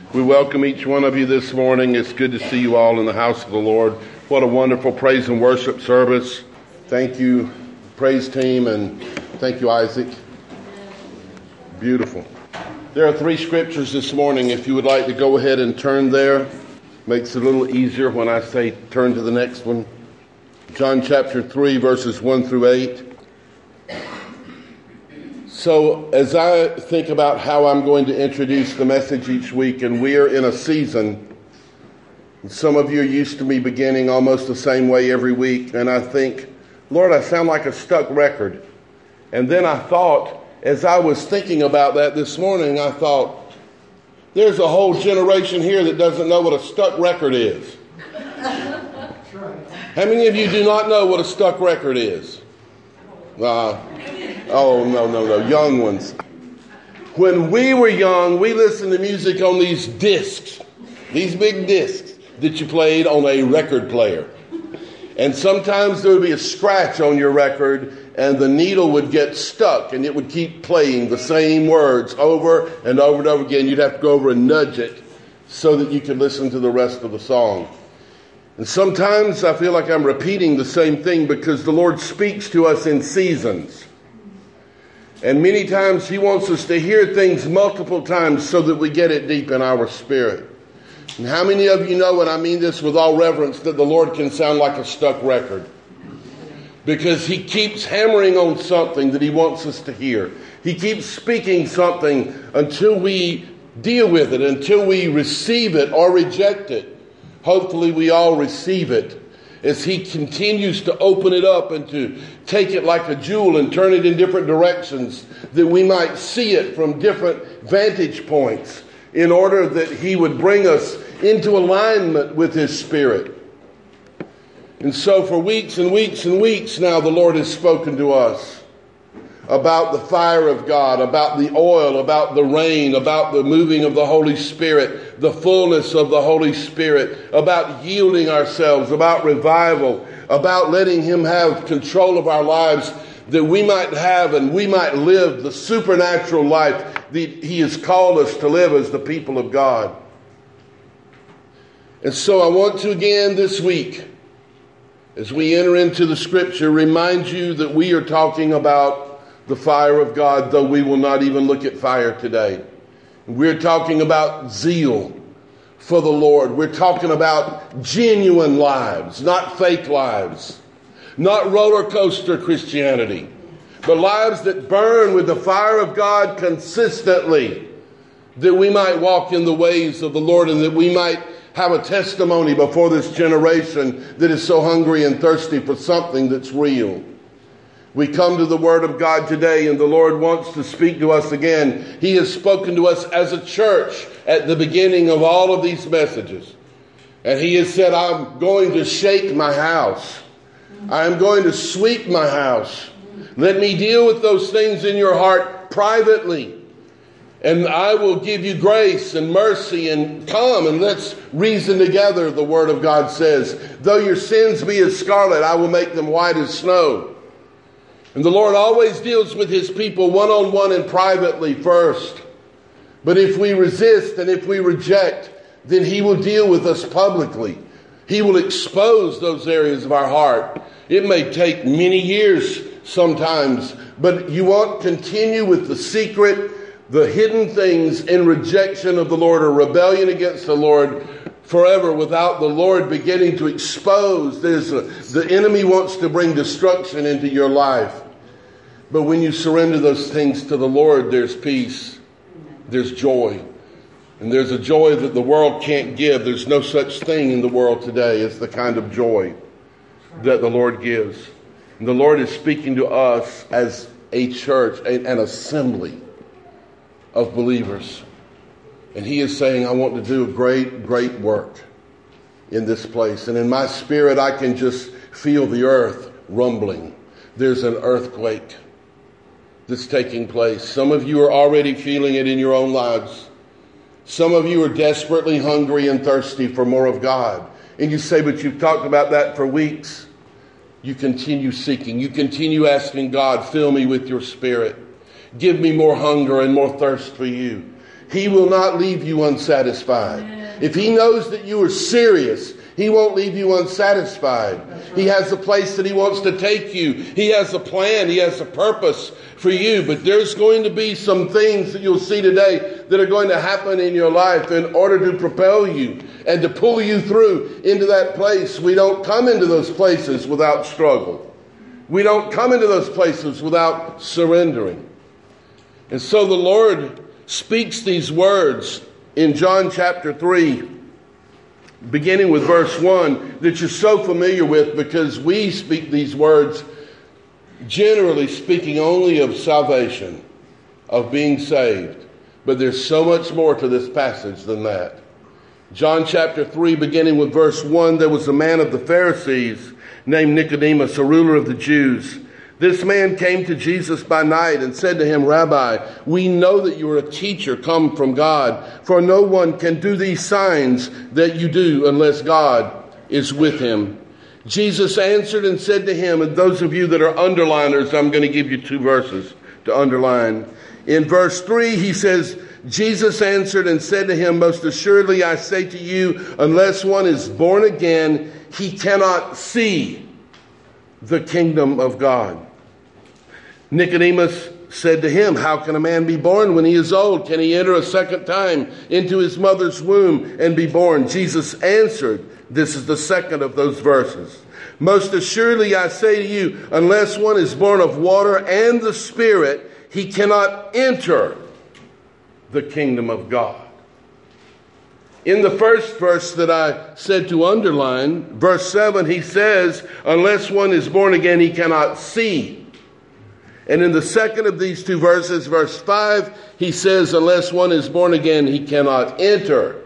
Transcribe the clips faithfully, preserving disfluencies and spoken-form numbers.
We welcome each one of you this morning. It's good to see you all in the house of the Lord. What a wonderful praise and worship service. Thank you, praise team, and thank you, Isaac. Beautiful. There are three scriptures this morning. If you would like to go ahead and turn there, makes it a little easier when I say turn to the next one. John chapter three, verses one through eight. So as I think about how I'm going to introduce the message each week, and we are in a season, and some of you are used to me beginning almost the same way every week, and I think, Lord, I sound like a stuck record. And then I thought, as I was thinking about that this morning, I thought, there's a whole generation here that doesn't know what a stuck record is. How many of you do not know what a stuck record is? Uh, oh, no, no, no, young ones. When we were young, we listened to music on these discs, these big discs that you played on a record player. And sometimes there would be a scratch on your record and the needle would get stuck and it would keep playing the same words over and over and over again. You'd have to go over and nudge it so that you could listen to the rest of the song. And sometimes I feel like I'm repeating the same thing because the Lord speaks to us in seasons. And many times He wants us to hear things multiple times so that we get it deep in our spirit. And how many of you know, and I mean this with all reverence, that the Lord can sound like a stuck record? Because He keeps hammering on something that He wants us to hear. He keeps speaking something until we deal with it, until we receive it or reject it. Hopefully we all receive it as He continues to open it up and to take it like a jewel and turn it in different directions that we might see it from different vantage points in order that He would bring us into alignment with His Spirit. And so for weeks and weeks and weeks now the Lord has spoken to us about the fire of God, about the oil, about the rain, about the moving of the Holy Spirit, the fullness of the Holy Spirit, about yielding ourselves, about revival, about letting Him have control of our lives that we might have and we might live the supernatural life that He has called us to live as the people of God. And so I want to again this week, as we enter into the scripture, remind you that we are talking about the fire of God, though we will not even look at fire today. We're talking about zeal for the Lord. We're talking about genuine lives, not fake lives, not roller coaster Christianity, but lives that burn with the fire of God consistently, that we might walk in the ways of the Lord and that we might have a testimony before this generation that is so hungry and thirsty for something that's real. We come to the Word of God today and the Lord wants to speak to us again. He has spoken to us as a church at the beginning of all of these messages. And He has said, I'm going to shake my house. I am going to sweep my house. Let me deal with those things in your heart privately. And I will give you grace and mercy and come and let's reason together, the Word of God says. Though your sins be as scarlet, I will make them white as snow. And the Lord always deals with His people one-on-one and privately first. But if we resist and if we reject, then He will deal with us publicly. He will expose those areas of our heart. It may take many years sometimes, but you won't continue with the secret, the hidden things in rejection of the Lord or rebellion against the Lord forever without the Lord beginning to expose. There's a, the enemy wants to bring destruction into your life. But when you surrender those things to the Lord, there's peace, there's joy. And there's a joy that the world can't give. There's no such thing in the world today as the kind of joy that the Lord gives. And the Lord is speaking to us as a church, an assembly of believers. And He is saying, I want to do a great, great work in this place. And in my spirit, I can just feel the earth rumbling. There's an earthquake that's taking place. Some of you are already feeling it in your own lives. Some of you are desperately hungry and thirsty for more of God. And you say, but you've talked about that for weeks. You continue seeking. You continue asking God, fill me with your Spirit. Give me more hunger and more thirst for you. He will not leave you unsatisfied. Amen. If He knows that you are serious, He won't leave you unsatisfied. Right. He has a place that He wants to take you. He has a plan. He has a purpose for you. But there's going to be some things that you'll see today that are going to happen in your life in order to propel you and to pull you through into that place. We don't come into those places without struggle. We don't come into those places without surrendering. And so the Lord speaks these words in John chapter three, beginning with verse one, that you're so familiar with, because we speak these words generally speaking only of salvation, of being saved. But there's so much more to this passage than that. John chapter three, beginning with verse one, there was a man of the Pharisees named Nicodemus, a ruler of the Jews. This man came to Jesus by night and said to him, Rabbi, we know that you are a teacher come from God, for no one can do these signs that you do unless God is with him. Jesus answered and said to him, and those of you that are underliners, I'm going to give you two verses to underline. In verse three, he says, Jesus answered and said to him, most assuredly I say to you, unless one is born again, he cannot see the kingdom of God. Nicodemus said to him, how can a man be born when he is old? Can he enter a second time into his mother's womb and be born? Jesus answered, this is the second of those verses. Most assuredly I say to you, unless one is born of water and the Spirit, he cannot enter the kingdom of God. In the first verse that I said to underline, verse seven, he says, unless one is born again, he cannot see. And in the second of these two verses, verse five, he says, unless one is born again, he cannot enter.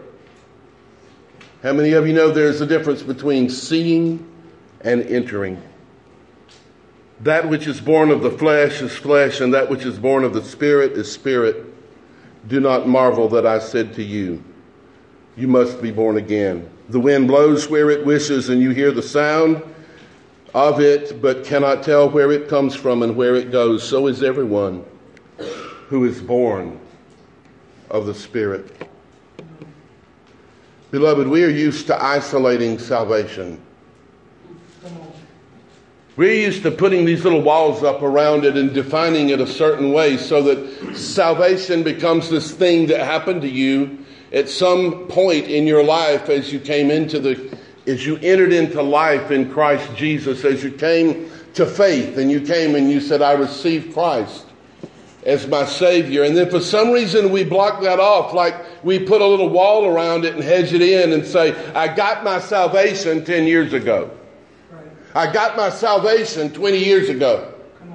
How many of you know there's a difference between seeing and entering? That which is born of the flesh is flesh, and that which is born of the Spirit is spirit. Do not marvel that I said to you, you must be born again. The wind blows where it wishes, and you hear the sound of it, but cannot tell where it comes from and where it goes. So is everyone who is born of the Spirit. Beloved, we are used to isolating salvation. We're used to putting these little walls up around it and defining it a certain way so that salvation becomes this thing that happened to you at some point in your life as you came into the, as you entered into life in Christ Jesus, as you came to faith and you came and you said, I received Christ as my Savior. And then for some reason we block that off, like we put a little wall around it and hedge it in and say, I got my salvation ten years ago. I got my salvation twenty years ago.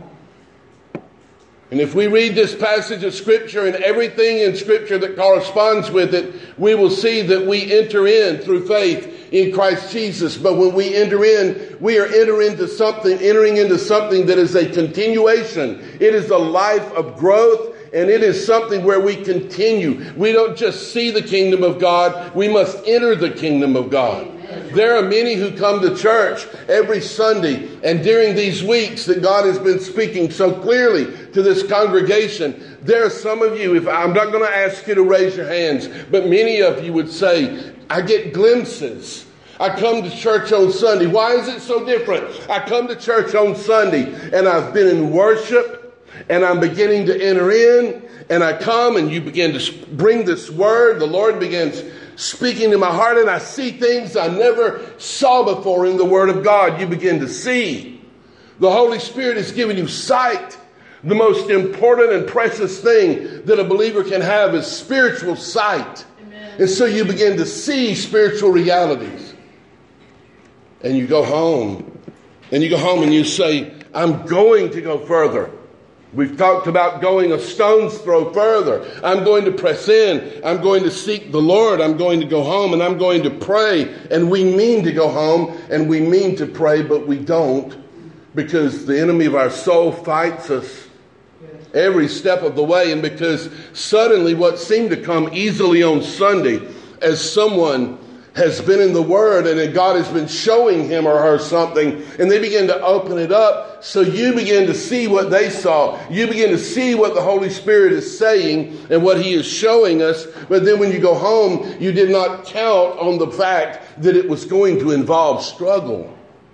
And if we read this passage of Scripture and everything in Scripture that corresponds with it, we will see that we enter in through faith in Christ Jesus. But when we enter in, we are entering into something, entering into something that is a continuation. It is a life of growth, and it is something where we continue. We don't just see the kingdom of God, we must enter the kingdom of God. There are many who come to church every Sunday, and during these weeks that God has been speaking so clearly to this congregation, there are some of you, if I'm not going to ask you to raise your hands, but many of you would say, I get glimpses. I come to church on Sunday. Why is it so different? I come to church on Sunday and I've been in worship and I'm beginning to enter in, and I come and you begin to bring this word. The Lord begins speaking to my heart, and I see things I never saw before in the Word of God. You begin to see. The Holy Spirit is giving you sight. The most important and precious thing that a believer can have is spiritual sight. Amen. And so you begin to see spiritual realities. And you go home. And you go home and you say, I'm going to go further. We've talked about going a stone's throw further. I'm going to press in. I'm going to seek the Lord. I'm going to go home and I'm going to pray. And we mean to go home and we mean to pray, but we don't, because the enemy of our soul fights us every step of the way. And because suddenly what seemed to come easily on Sunday, as someone has been in the Word and that God has been showing him or her something, and they begin to open it up, so you begin to see what they saw. You begin to see what the Holy Spirit is saying and what He is showing us. But then when you go home, you did not count on the fact that it was going to involve struggle.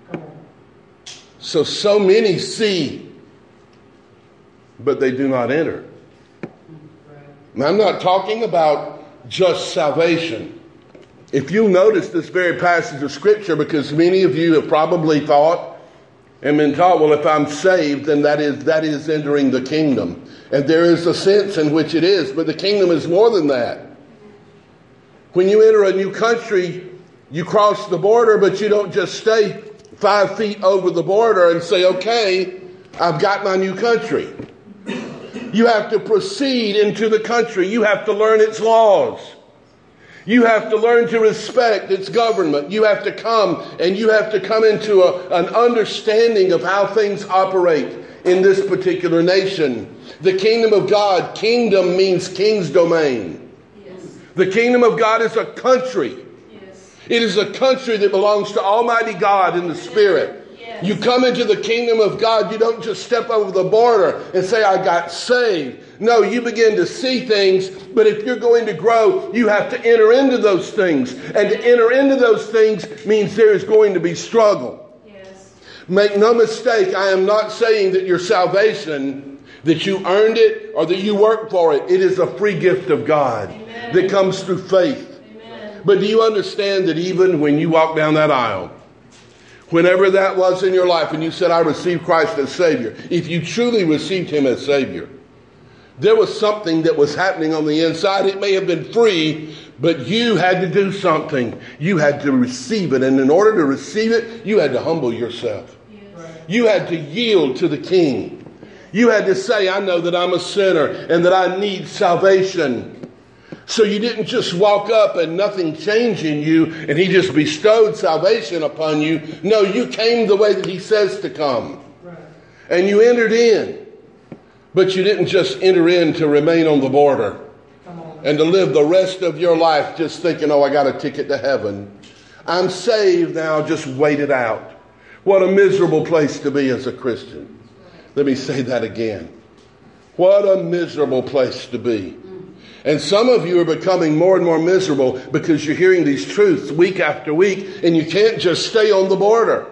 So, so many see, but they do not enter. Now, I'm not talking about just salvation. If you notice this very passage of Scripture, because many of you have probably thought and been taught, well, if I'm saved, then that is that is entering the kingdom. And there is a sense in which it is, but the kingdom is more than that. When you enter a new country, you cross the border, but you don't just stay five feet over the border and say, okay, I've got my new country. You have to proceed into the country. You have to learn its laws. You have to learn to respect its government. You have to come and you have to come into a, an understanding of how things operate in this particular nation. The kingdom of God, kingdom means king's domain. Yes. The kingdom of God is a country. Yes. It is a country that belongs to Almighty God in the Spirit. Yes. You come into the kingdom of God, you don't just step over the border and say, I got saved. No, you begin to see things, but if you're going to grow, you have to enter into those things. And to enter into those things means there is going to be struggle. Yes. Make no mistake, I am not saying that your salvation, that you earned it or that you worked for it. It is a free gift of God. Amen. That comes through faith. Amen. But do you understand that even when you walk down that aisle, whenever that was in your life and you said, I received Christ as Savior, if you truly received Him as Savior, there was something that was happening on the inside. It may have been free, but you had to do something. You had to receive it. And in order to receive it, you had to humble yourself. Yes. You had to yield to the King. You had to say, I know that I'm a sinner and that I need salvation. So you didn't just walk up and nothing changed in you and He just bestowed salvation upon you. No, you came the way that He says to come. Right. And you entered in. But you didn't just enter in to remain on the border and to live the rest of your life just thinking, oh, I got a ticket to heaven. I'm saved now, just wait it out. What a miserable place to be as a Christian. Let me say that again. What a miserable place to be. And some of you are becoming more and more miserable because you're hearing these truths week after week and you can't just stay on the border.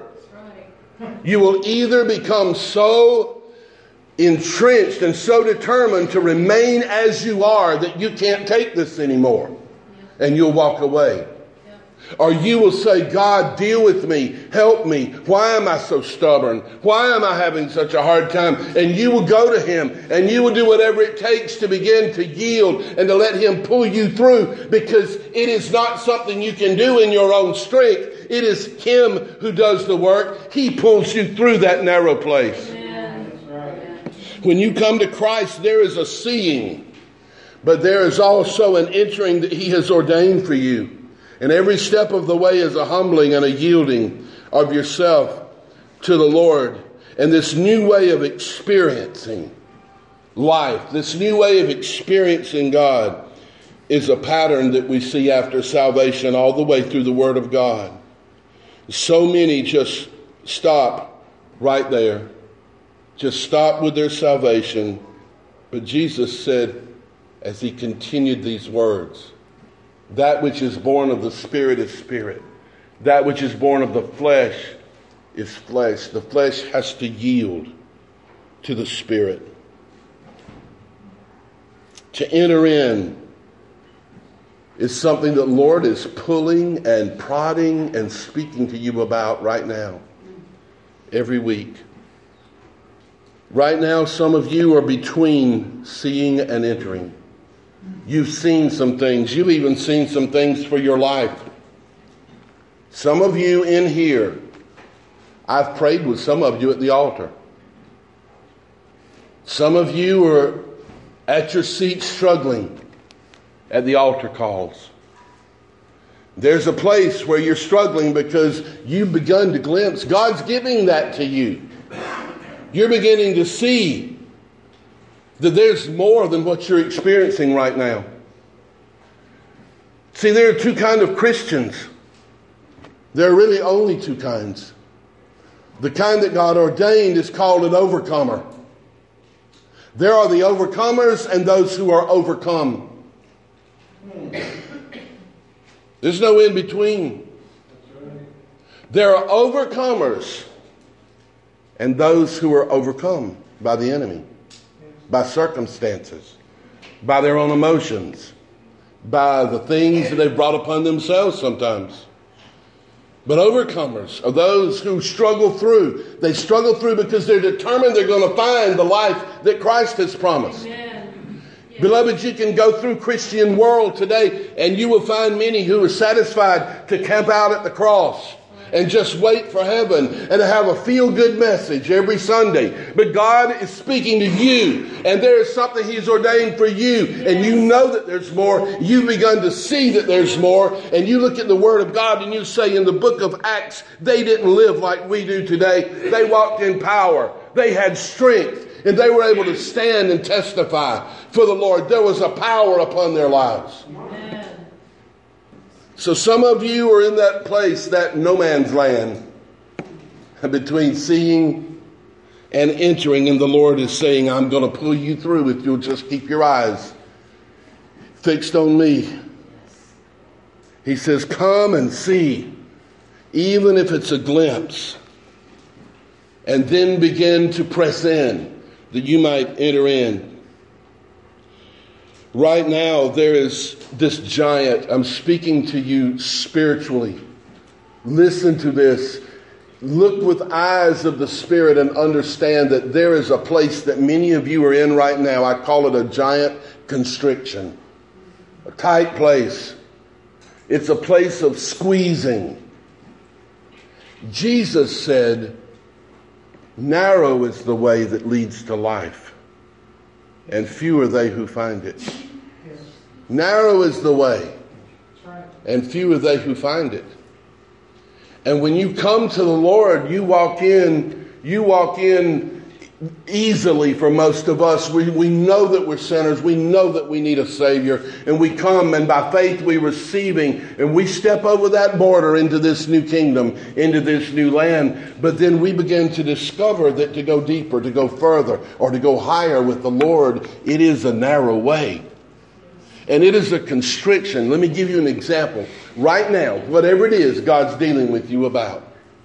You will either become so entrenched and so determined to remain as you are that you can't take this anymore, yeah. And you'll walk away. Yeah. Or you will say, God, deal with me, help me. Why am I so stubborn? Why am I having such a hard time? And you will go to Him and you will do whatever it takes to begin to yield and to let Him pull you through, because it is not something you can do in your own strength. It is Him who does the work. He pulls you through that narrow place. Amen. When you come to Christ, there is a seeing, but there is also an entering that He has ordained for you. And every step of the way is a humbling and a yielding of yourself to the Lord. And this new way of experiencing life, this new way of experiencing God, is a pattern that we see after salvation all the way through the Word of God. So many just stop right there. Just stop with their salvation. But Jesus said, as He continued these words, that which is born of the Spirit is spirit. That which is born of the flesh is flesh. The flesh has to yield to the Spirit. To enter in is something that the Lord is pulling and prodding and speaking to you about right now, every week. Right now, some of you are between seeing and entering. You've seen some things. You've even seen some things for your life. Some of you in here, I've prayed with some of you at the altar. Some of you are at your seat struggling at the altar calls. There's a place where you're struggling because you've begun to glimpse. God's giving that to you. You're beginning to see that there's more than what you're experiencing right now. See, there are two kinds of Christians. There are really only two kinds. The kind that God ordained is called an overcomer. There are the overcomers and those who are overcome. There's no in between. There are overcomers and those who are overcome by the enemy, by circumstances, by their own emotions, by the things that they've brought upon themselves sometimes. But overcomers are those who struggle through. They struggle through because they're determined they're going to find the life that Christ has promised. Amen. Yes. Beloved, you can go through Christian world today and you will find many who are satisfied to camp out at the cross and just wait for heaven and to have a feel-good message every Sunday. But God is speaking to you, and there is something He's ordained for you, and you know that there's more. You've begun to see that there's more, and you look at the Word of God and you say in the book of Acts, they didn't live like we do today. They walked in power. They had strength, and they were able to stand and testify for the Lord. There was a power upon their lives. Amen. So some of you are in that place, that no man's land, between seeing and entering. And the Lord is saying, I'm going to pull you through if you'll just keep your eyes fixed on me. He says, come and see, even if it's a glimpse, and then begin to press in that you might enter in. Right now, there is this giant. I'm speaking to you spiritually. Listen to this. Look with eyes of the Spirit and understand that there is a place that many of you are in right now. I call it a giant constriction. A tight place. It's a place of squeezing. Jesus said, narrow is the way that leads to life, and few are they who find it. Yes. Narrow is the way, right, and few are they who find it. And when you come to the Lord, you walk in, you walk in easily for most of us. We, we know that we're sinners. We know that we need a Savior. And we come, and by faith we receiving, and we step over that border into this new kingdom, into this new land. But then we begin to discover that to go deeper, to go further, or to go higher with the Lord, it is a narrow way. And it is a constriction. Let me give you an example. Right now, whatever it is God's dealing with you about,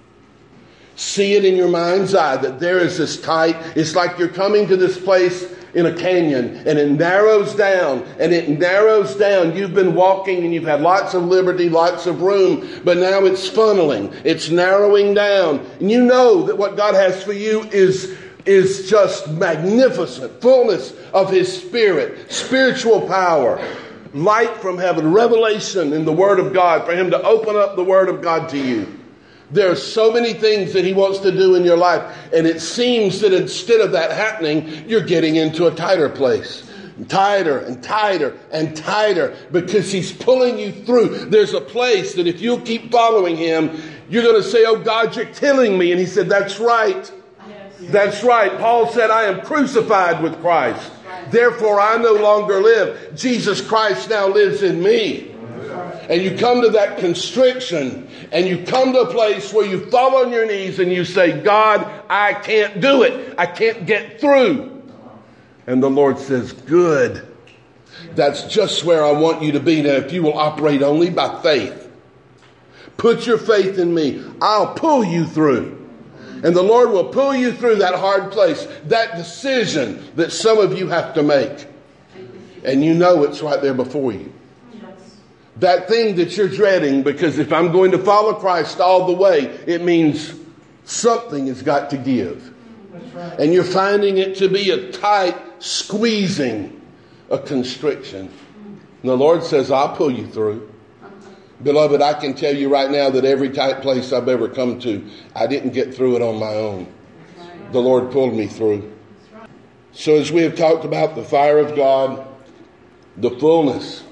see it in your mind's eye that there is this tight, it's like you're coming to this place in a canyon, and it narrows down, and it narrows down. You've been walking and you've had lots of liberty, lots of room, but now it's funneling, it's narrowing down. And you know that what God has for you is is just magnificent, fullness of His Spirit, spiritual power, light from heaven, revelation in the Word of God, for Him to open up the Word of God to you. There are so many things that He wants to do in your life, and it seems that instead of that happening, you're getting into a tighter place. Tighter and tighter and tighter, because He's pulling you through. There's a place that if you'll keep following Him, you're going to say, oh God, you're killing me. And He said, that's right. That's right. Paul said, I am crucified with Christ. Therefore, I no longer live. Jesus Christ now lives in me. And you come to that constriction, and you come to a place where you fall on your knees and you say, God, I can't do it. I can't get through. And the Lord says, good. That's just where I want you to be. Now, if you will operate only by faith, put your faith in me. I'll pull you through. And the Lord will pull you through that hard place, that decision that some of you have to make. And you know it's right there before you. That thing that you're dreading, because if I'm going to follow Christ all the way, it means something has got to give. And you're finding it to be a tight squeezing, a constriction. And the Lord says, I'll pull you through. Beloved, I can tell you right now that every tight place I've ever come to, I didn't get through it on my own. The Lord pulled me through. So as we have talked about the fire of God, the fullness,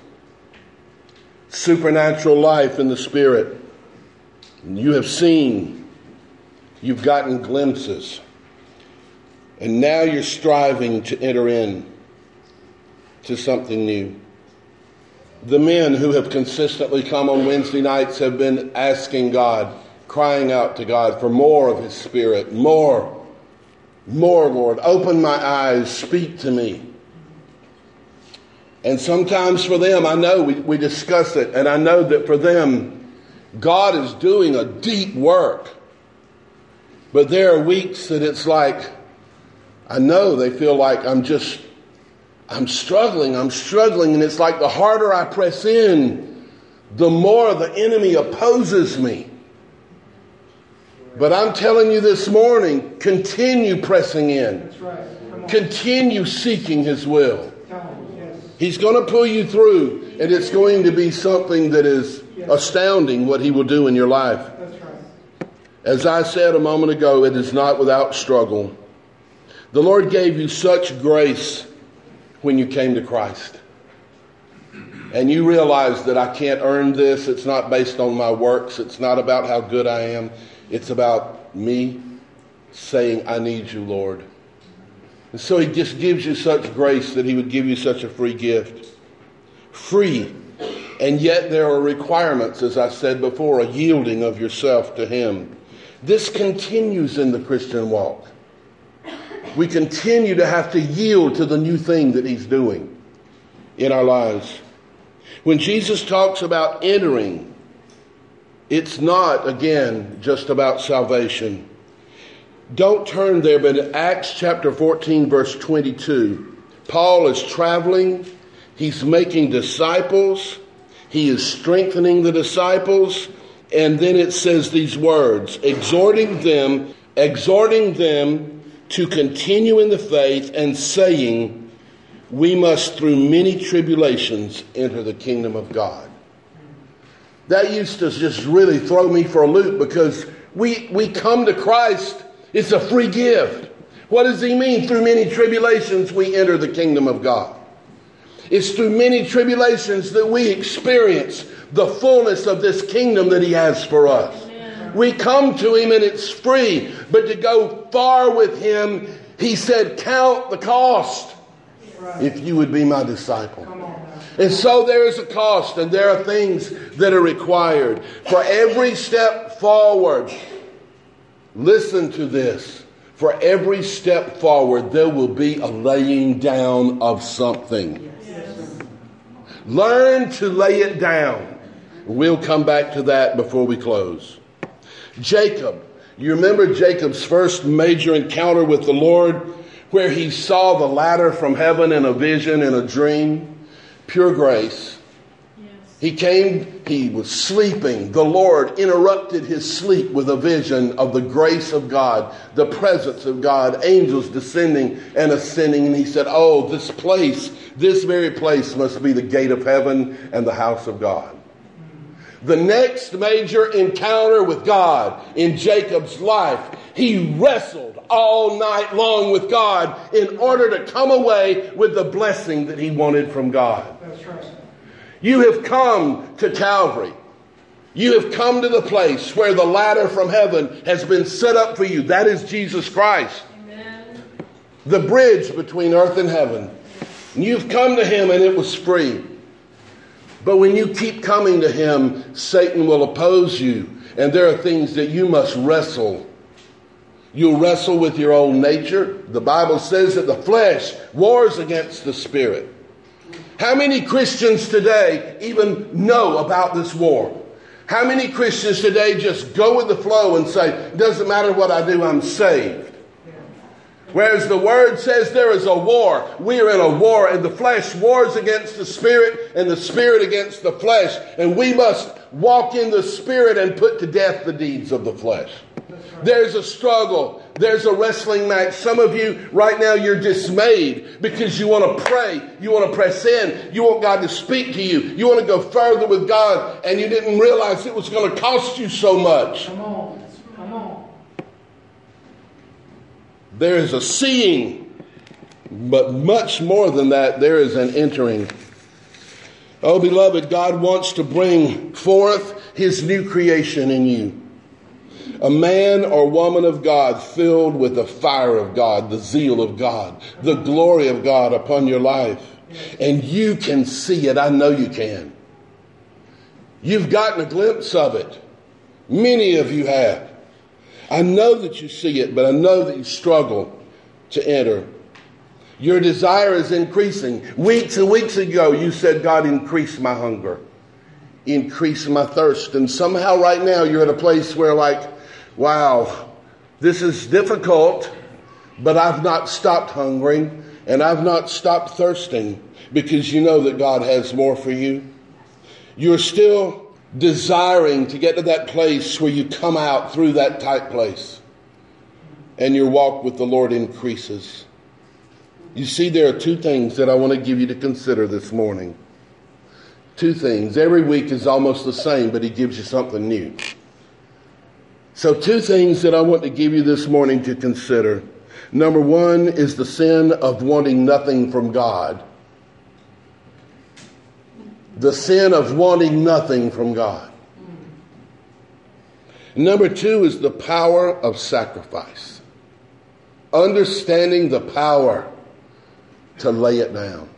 supernatural life in the Spirit, you have seen, you've gotten glimpses, and now you're striving to enter in to something new. The men who have consistently come on Wednesday nights have been asking God, crying out to God for more of His Spirit, more, more, Lord. Open my eyes, speak to me. And sometimes for them, I know we, we discuss it, and I know that for them, God is doing a deep work. But there are weeks that it's like, I know they feel like I'm just, I'm struggling, I'm struggling. And it's like the harder I press in, the more the enemy opposes me. But I'm telling you this morning, continue pressing in. That's right. Continue seeking His will. He's going to pull you through, and it's going to be something that is astounding what He will do in your life. That's right. As I said a moment ago, it is not without struggle. The Lord gave you such grace when you came to Christ. And you realize that I can't earn this. It's not based on my works. It's not about how good I am. It's about me saying, I need you, Lord. And so He just gives you such grace that He would give you such a free gift. Free. And yet there are requirements, as I said before, a yielding of yourself to Him. This continues in the Christian walk. We continue to have to yield to the new thing that He's doing in our lives. When Jesus talks about entering, it's not, again, just about salvation. Don't turn there, but in Acts chapter fourteen, verse twenty-two, Paul is traveling. He's making disciples. He is strengthening the disciples. And then it says these words, exhorting them, exhorting them to continue in the faith, and saying, we must through many tribulations enter the kingdom of God. That used to just really throw me for a loop, because we, we come to Christ. It's a free gift. What does He mean? Through many tribulations we enter the kingdom of God. It's through many tribulations that we experience the fullness of this kingdom that He has for us. We come to Him and it's free. But to go far with Him, He said, count the cost if you would be my disciple. And so there is a cost, and there are things that are required. For every step forward, listen to this. For every step forward, there will be a laying down of something. Yes. Learn to lay it down. We'll come back to that before we close. Jacob. You remember Jacob's first major encounter with the Lord, where he saw the ladder from heaven in a vision, in a dream? Pure grace. Yes. He came, he was sleeping. The Lord interrupted his sleep with a vision of the grace of God, the presence of God, angels descending and ascending. And he said, oh, this place, this very place must be the gate of heaven and the house of God. The next major encounter with God in Jacob's life, he wrestled all night long with God in order to come away with the blessing that he wanted from God. That's right. You have come to Calvary. You have come to the place where the ladder from heaven has been set up for you. That is Jesus Christ. Amen. The bridge between earth and heaven. And you've come to Him and it was free. But when you keep coming to Him, Satan will oppose you. And there are things that you must wrestle. You'll wrestle with your own nature. The Bible says that the flesh wars against the spirit. How many Christians today even know about this war? How many Christians today just go with the flow and say, it doesn't matter what I do, I'm saved? Whereas the Word says there is a war. We are in a war, and the flesh wars against the Spirit and the Spirit against the flesh. And we must walk in the Spirit and put to death the deeds of the flesh. There's a struggle. There's a wrestling match. Some of you right now, you're dismayed because you want to pray. You want to press in. You want God to speak to you. You want to go further with God, and you didn't realize it was going to cost you so much. Come on. Come on. There is a seeing, but much more than that, there is an entering. Oh, beloved, God wants to bring forth His new creation in you. A man or woman of God filled with the fire of God, the zeal of God, the glory of God upon your life. And you can see it. I know you can. You've gotten a glimpse of it. Many of you have. I know that you see it, but I know that you struggle to enter. Your desire is increasing. Weeks and weeks ago, you said, God, increase my hunger. Increase my thirst. And somehow right now, you're at a place where like, wow, this is difficult, but I've not stopped hungering and I've not stopped thirsting because you know that God has more for you. You're still desiring to get to that place where you come out through that tight place and your walk with the Lord increases. You see, there are two things that I want to give you to consider this morning. Two things. Every week is almost the same, but he gives you something new. So two things that I want to give you this morning to consider. Number one is the sin of wanting nothing from God. The sin of wanting nothing from God. Number two is the power of sacrifice. Understanding the power to lay it down.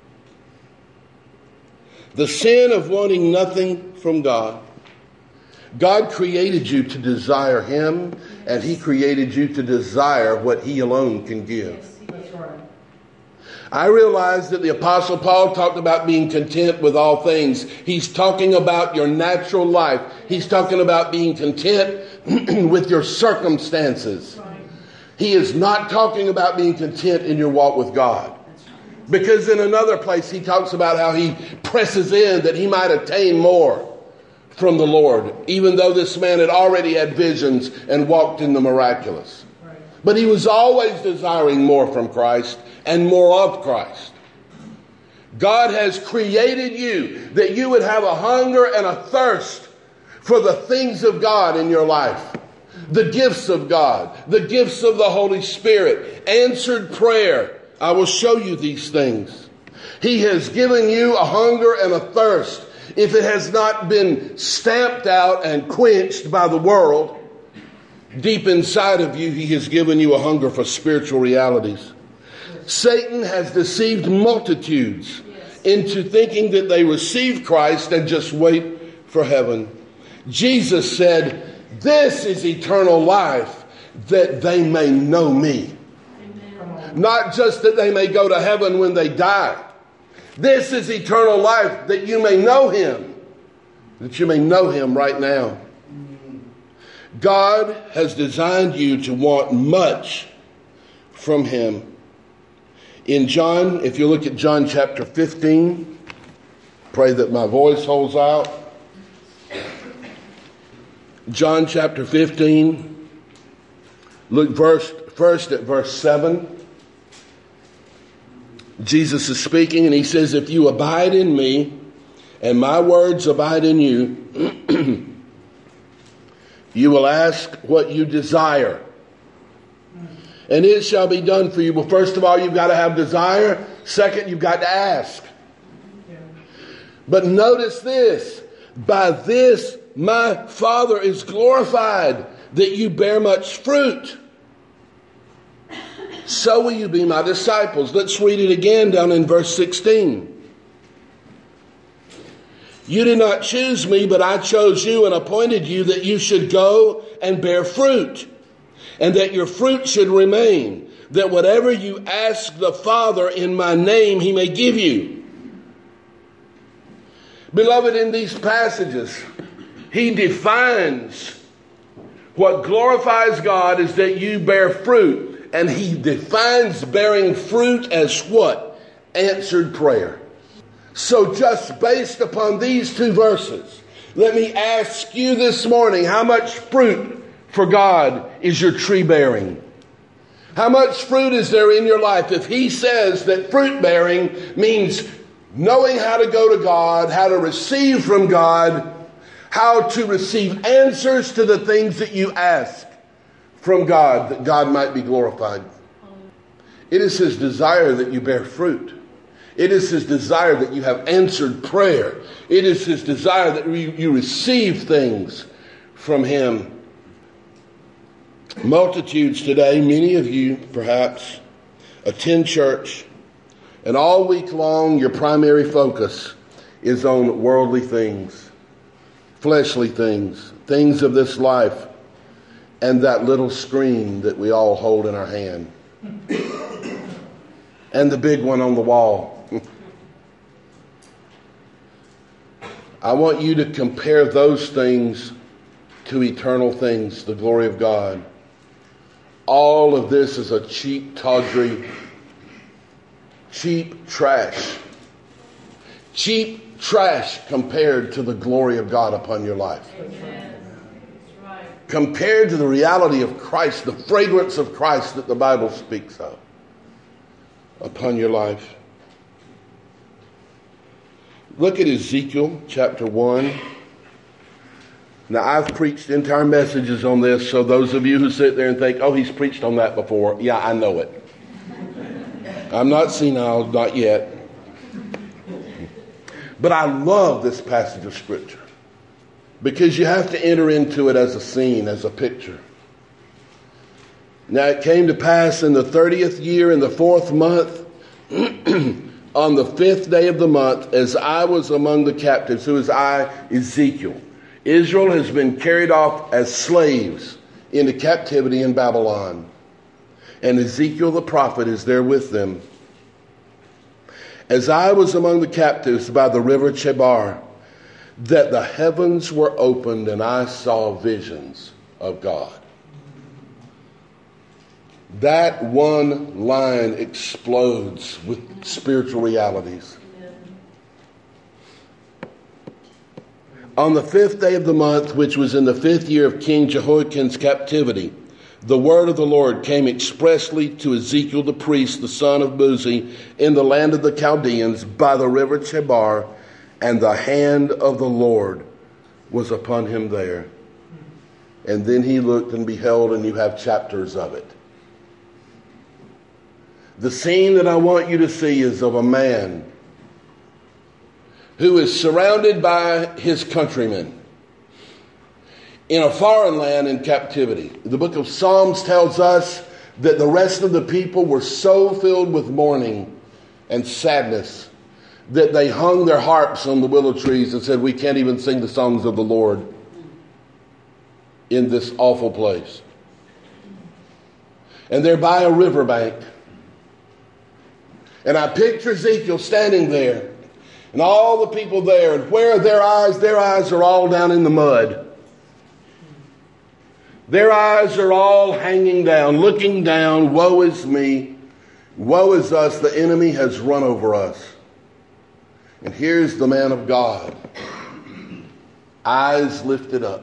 The sin of wanting nothing from God. God created you to desire him, and he created you to desire what he alone can give. That's right. I realize that the Apostle Paul talked about being content with all things. He's talking about your natural life. He's talking about being content with your circumstances. He is not talking about being content in your walk with God. Because in another place he talks about how he presses in that he might attain more from the Lord, even though this man had already had visions and walked in the miraculous. But he was always desiring more from Christ and more of Christ. God has created you that you would have a hunger and a thirst for the things of God in your life. The gifts of God, the gifts of the Holy Spirit, answered prayer. I will show you these things. He has given you a hunger and a thirst. If it has not been stamped out and quenched by the world, deep inside of you, he has given you a hunger for spiritual realities. Satan has deceived multitudes into thinking that they receive Christ and just wait for heaven. Jesus said, this is eternal life, that they may know me. Amen. Not just that they may go to heaven when they die. This is eternal life, that you may know him. That you may know him right now. God has designed you to want much from him. In John, if you look at John chapter fifteen, pray that my voice holds out. John chapter fifteen, look verse, first at verse seven. Jesus is speaking and he says, if you abide in me and my words abide in you, you will ask what you desire, and it shall be done for you. Well, first of all, you've got to have desire. Second, you've got to ask. But notice this, by this my Father is glorified, that you bear much fruit. So will you be my disciples. Let's read it again down in verse sixteen. You did not choose me, but I chose you and appointed you that you should go and bear fruit, and that your fruit should remain, that whatever you ask the Father in my name, he may give you. Beloved, in these passages, he defines what glorifies God is that you bear fruit. And he defines bearing fruit as what? Answered prayer. So just based upon these two verses, let me ask you this morning, how much fruit for God is your tree bearing? How much fruit is there in your life? If he says that fruit bearing means knowing how to go to God, how to receive from God, how to receive answers to the things that you ask from God, that God might be glorified. It is his desire that you bear fruit. It is his desire that you have answered prayer. It is his desire that you, you receive things from him. Multitudes today, many of you perhaps, attend church And all week long, your primary focus is on worldly things, fleshly things, things of this life, and that little screen that we all hold in our hand. And the big one on the wall. I want you to compare those things to eternal things, the glory of God. All of this is a cheap, tawdry, cheap trash. Cheap trash compared to the glory of God upon your life. Amen. Right. Compared to the reality of Christ, the fragrance of Christ that the Bible speaks of upon your life. Look at Ezekiel chapter one. Now, I've preached entire messages on this, so those of you who sit there and think, oh, he's preached on that before. Yeah, I know it. I'm not senile, not yet. But I love this passage of Scripture because you have to enter into it as a scene, as a picture. Now, it came to pass in the thirtieth year, in the fourth month, on the fifth day of the month, as I was among the captives. Who is I? Ezekiel. Israel has been carried off as slaves into captivity in Babylon. And Ezekiel the prophet is there with them. As I was among the captives by the river Chebar, that the heavens were opened and I saw visions of God. That one line explodes with spiritual realities. On the fifth day of the month, which was in the fifth year of King Jehoiakim's captivity, the word of the Lord came expressly to Ezekiel the priest, the son of Buzi, in the land of the Chaldeans by the river Chebar, and the hand of the Lord was upon him there. And then he looked and beheld, and you have chapters of it. The scene that I want you to see is of a man who is surrounded by his countrymen in a foreign land in captivity. The book of Psalms tells us that the rest of the people were so filled with mourning and sadness that they hung their harps on the willow trees and said, we can't even sing the songs of the Lord in this awful place. And they're by a riverbank. And I picture Ezekiel standing there and all the people there, and where are their eyes? Their eyes are all down in the mud. Their eyes are all hanging down, looking down. Woe is me. Woe is us. The enemy has run over us. And here's the man of God. Eyes lifted up.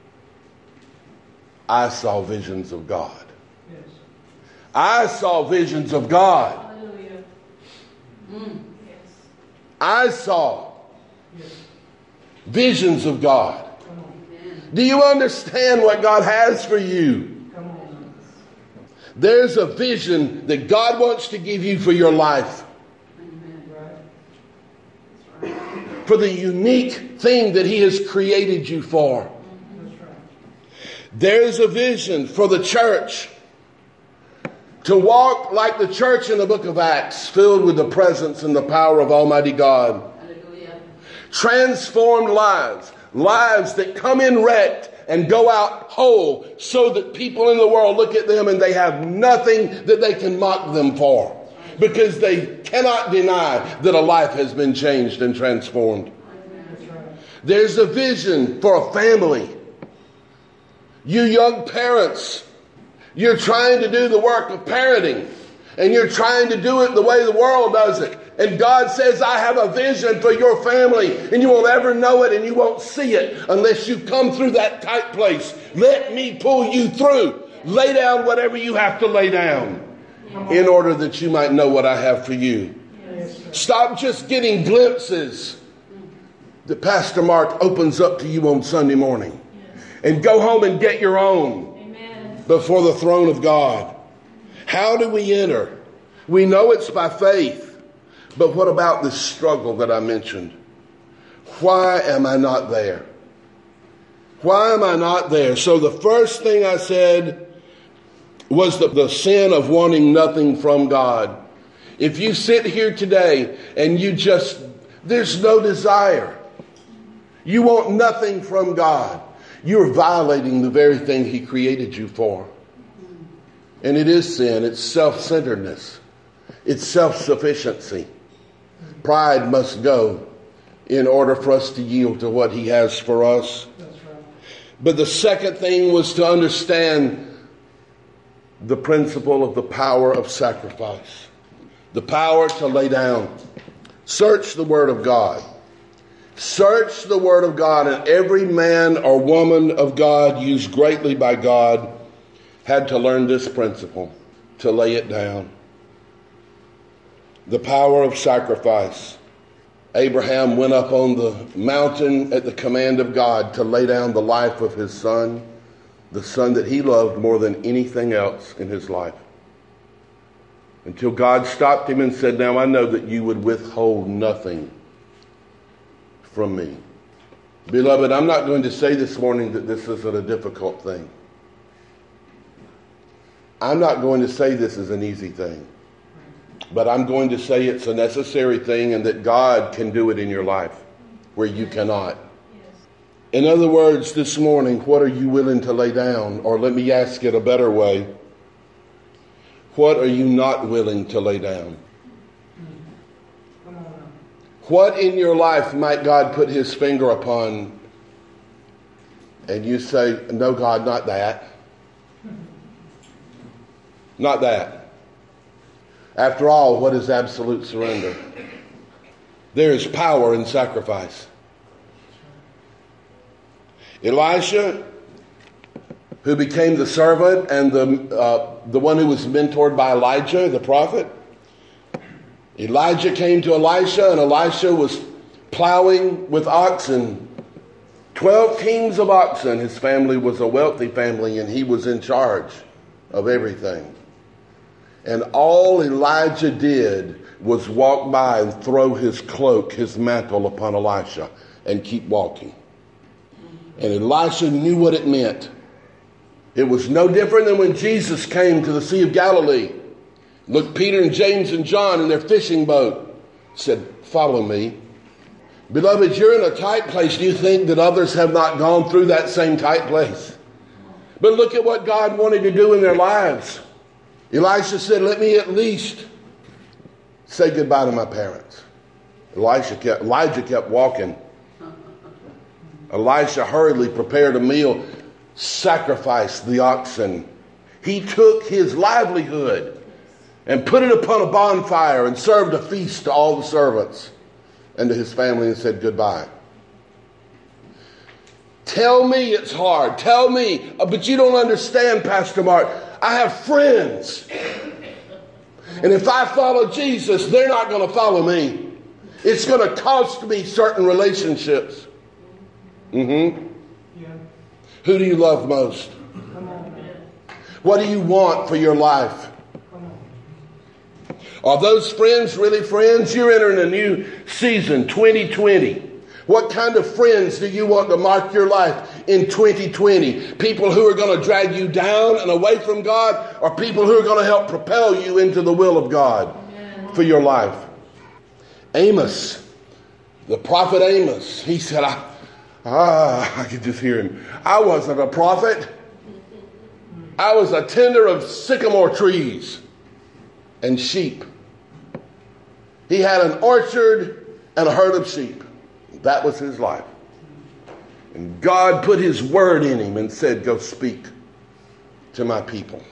I saw visions of God. Yes. I saw visions of God. Hallelujah. Mm. Yes. I saw Yes. visions of God. Come on. Do you understand what God has for you? Come on. There's a vision that God wants to give you for your life. Right. For the unique thing that He has created you for. That's right. There's a vision for the church to walk like the church in the book of Acts, filled with the presence and the power of Almighty God. Hallelujah. Transformed lives, lives that come in wrecked and go out whole, so that people in the world look at them and they have nothing that they can mock them for, because they cannot deny that a life has been changed and transformed. That's right. There's a vision for a family. You young parents, you're trying to do the work of parenting, and you're trying to do it the way the world does it. And God says, I have a vision for your family, and you won't ever know it and you won't see it unless you come through that tight place. Let me pull you through. Lay down whatever you have to lay down in order that you might know what I have for you. Yes, Stop just getting glimpses that Pastor Mark opens up to you on Sunday morning, and go home and get your own before the throne of God. How do we enter? We know it's by faith. But what about this struggle that I mentioned? Why am I not there? Why am I not there? So the first thing I said was the, the sin of wanting nothing from God. If you sit here today and you just, there's no desire, you want nothing from God, you're violating the very thing He created you for. And it is sin. It's self-centeredness. It's self-sufficiency. Pride must go in order for us to yield to what He has for us. That's right. But the second thing was to understand the principle of the power of sacrifice. The power to lay down. Search the Word of God. Search the Word of God, and every man or woman of God used greatly by God had to learn this principle, to lay it down. The power of sacrifice. Abraham went up on the mountain at the command of God to lay down the life of his son, the son that he loved more than anything else in his life. Until God stopped him and said, now I know that you would withhold nothing from me. Beloved, I'm not going to say this morning that this isn't a difficult thing. I'm not going to say this is an easy thing. But I'm going to say it's a necessary thing and that God can do it in your life where you cannot. In other words, this morning, what are you willing to lay down? Or let me ask it a better way. What are you not willing to lay down? Come on now. What in your life might God put His finger upon and you say, no, God, not that. Not that. After all, what is absolute surrender? There is power in sacrifice. Elisha, who became the servant and the uh, the one who was mentored by Elijah, the prophet. Elijah came to Elisha, and Elisha was plowing with oxen. Twelve teams of oxen. His family was a wealthy family, and he was in charge of everything. And all Elijah did was walk by and throw his cloak, his mantle upon Elisha and keep walking. And Elisha knew what it meant. It was no different than when Jesus came to the Sea of Galilee. Look, Peter and James and John in their fishing boat said, follow me. Beloved, you're in a tight place. Do you think that others have not gone through that same tight place? But look at what God wanted to do in their lives. Elisha said, let me at least say goodbye to my parents. Elisha kept, Elijah kept walking. Elisha hurriedly prepared a meal, sacrificed the oxen. He took his livelihood and put it upon a bonfire and served a feast to all the servants and to his family and said goodbye. Tell me it's hard. Tell me, but you don't understand, Pastor Mark. I have friends. And if I follow Jesus, they're not going to follow me. It's going to cost me certain relationships. Mm-hmm. Yeah. Who do you love most? Come on. What do you want for your life? Come on. Are those friends really friends? You're entering a new season, twenty twenty. What kind of friends do you want to mark your life in twenty twenty? People who are going to drag you down and away from God, or people who are going to help propel you into the will of God Amen. For your life? Amos, the prophet Amos, he said, I, ah, I could just hear him. I wasn't a prophet. I was a tender of sycamore trees and sheep. He had an orchard and a herd of sheep. That was his life. And God put His word in him and said, go speak to my people.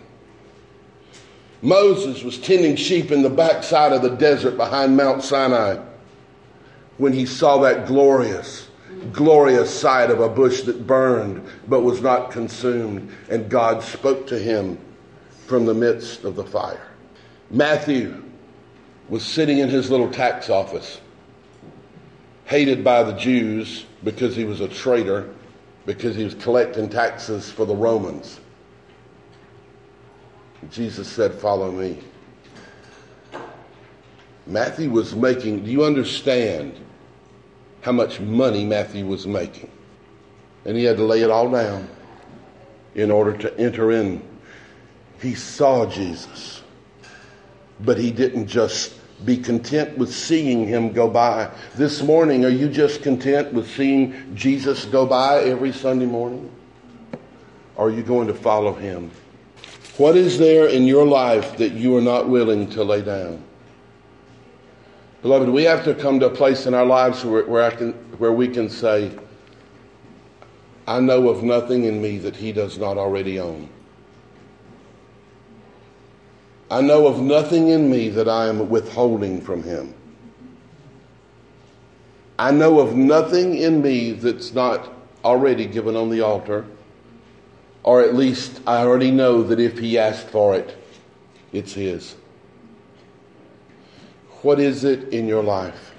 Moses was tending sheep in the backside of the desert behind Mount Sinai when he saw that glorious, glorious sight of a bush that burned but was not consumed. And God spoke to him from the midst of the fire. Matthew was sitting in his little tax office, hated by the Jews because he was a traitor, because he was collecting taxes for the Romans. Jesus said, follow me. Matthew was making, do you understand how much money Matthew was making? And he had to lay it all down in order to enter in. He saw Jesus, but he didn't just be content with seeing him go by. This morning, are you just content with seeing Jesus go by every Sunday morning? Or are you going to follow him? What is there in your life that you are not willing to lay down? Beloved, we have to come to a place in our lives where, where, I can, where we can say, I know of nothing in me that he does not already own. I know of nothing in me that I am withholding from him. I know of nothing in me that's not already given on the altar, or at least I already know that if he asked for it, it's his. What is it in your life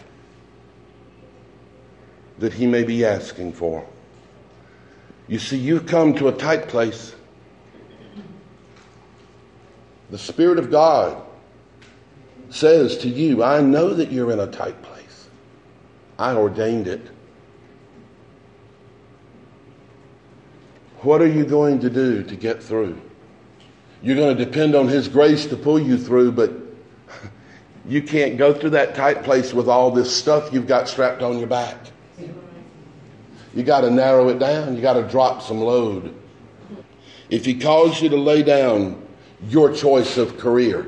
that he may be asking for? You see, you've come to a tight place. The Spirit of God says to you, I know that you're in a tight place. I ordained it. What are you going to do to get through? You're going to depend on his grace to pull you through, but you can't go through that tight place with all this stuff you've got strapped on your back. You got to narrow it down. You got to drop some load. If he calls you to lay down your choice of career,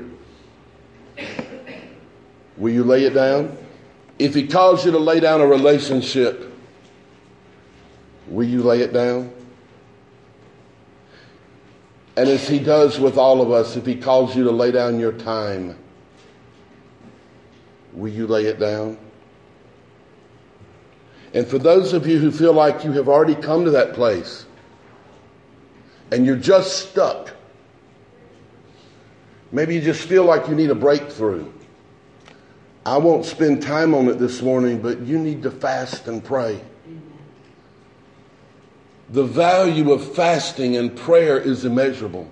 will you lay it down? If he calls you to lay down a relationship, will you lay it down? And as he does with all of us, if he calls you to lay down your time, will you lay it down? And for those of you who feel like you have already come to that place and you're just stuck, maybe you just feel like you need a breakthrough. I won't spend time on it this morning, but you need to fast and pray. The value of fasting and prayer is immeasurable.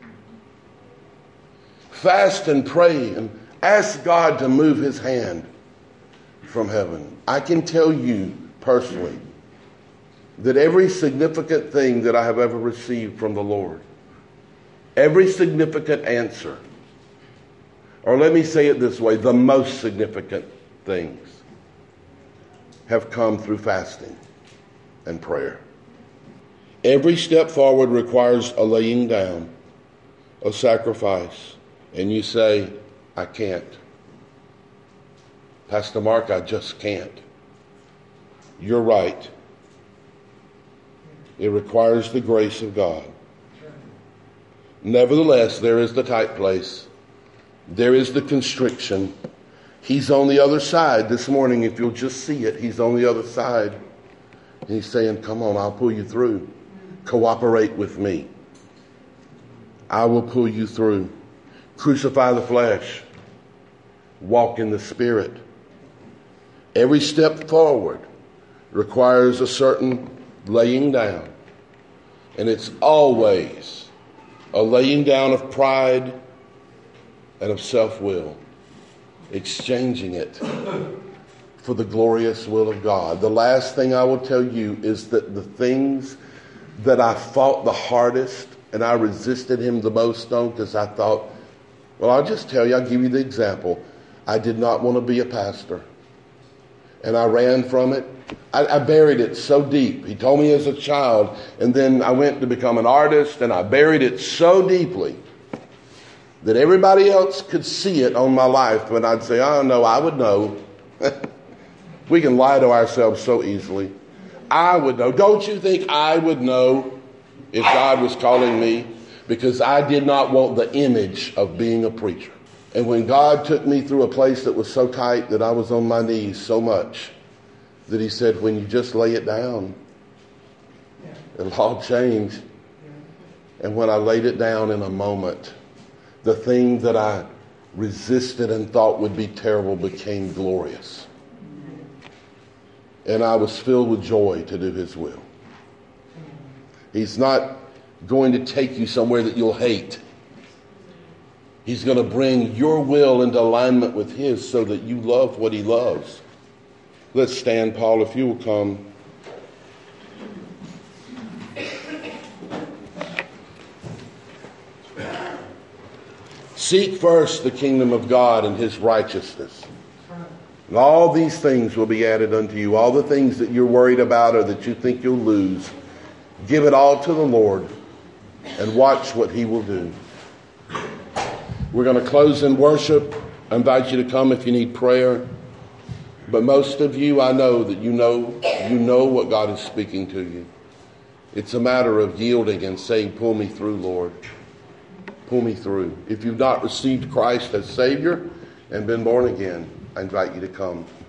Fast and pray and ask God to move his hand from heaven. I can tell you personally that every significant thing that I have ever received from the Lord, every significant answer, or let me say it this way, the most significant things have come through fasting and prayer. Every step forward requires a laying down, a sacrifice, and you say, I can't. Pastor Mark, I just can't. You're right. It requires the grace of God. Nevertheless, there is the tight place. There is the constriction. He's on the other side this morning. If you'll just see it, he's on the other side. And he's saying, come on, I'll pull you through. Cooperate with me. I will pull you through. Crucify the flesh. Walk in the Spirit. Every step forward requires a certain laying down. And it's always a laying down of pride and of self-will. Exchanging it for the glorious will of God. The last thing I will tell you is that the things that I fought the hardest and I resisted him the most on, because I thought, well, I'll just tell you, I'll give you the example. I did not want to be a pastor. And I ran from it. I, I buried it so deep. He told me as a child, and then I went to become an artist, and I buried it so deeply that everybody else could see it on my life, but I'd say, oh, no, I would know. We can lie to ourselves so easily. I would know. Don't you think I would know if God was calling me? Because I did not want the image of being a preacher. And when God took me through a place that was so tight that I was on my knees so much that he said, when you just lay it down, it'll all change. And when I laid it down in a moment, the thing that I resisted and thought would be terrible became glorious. And I was filled with joy to do his will. He's not going to take you somewhere that you'll hate. He's going to bring your will into alignment with his so that you love what he loves. Let's stand, Paul, if you will come. Seek first the kingdom of God and his righteousness. And all these things will be added unto you. All the things that you're worried about or that you think you'll lose, give it all to the Lord and watch what he will do. We're going to close in worship. I invite you to come if you need prayer. But most of you, I know that you know, you know what God is speaking to you. It's a matter of yielding and saying, pull me through, Lord. Pull me through. If you've not received Christ as Savior and been born again, I invite you to come.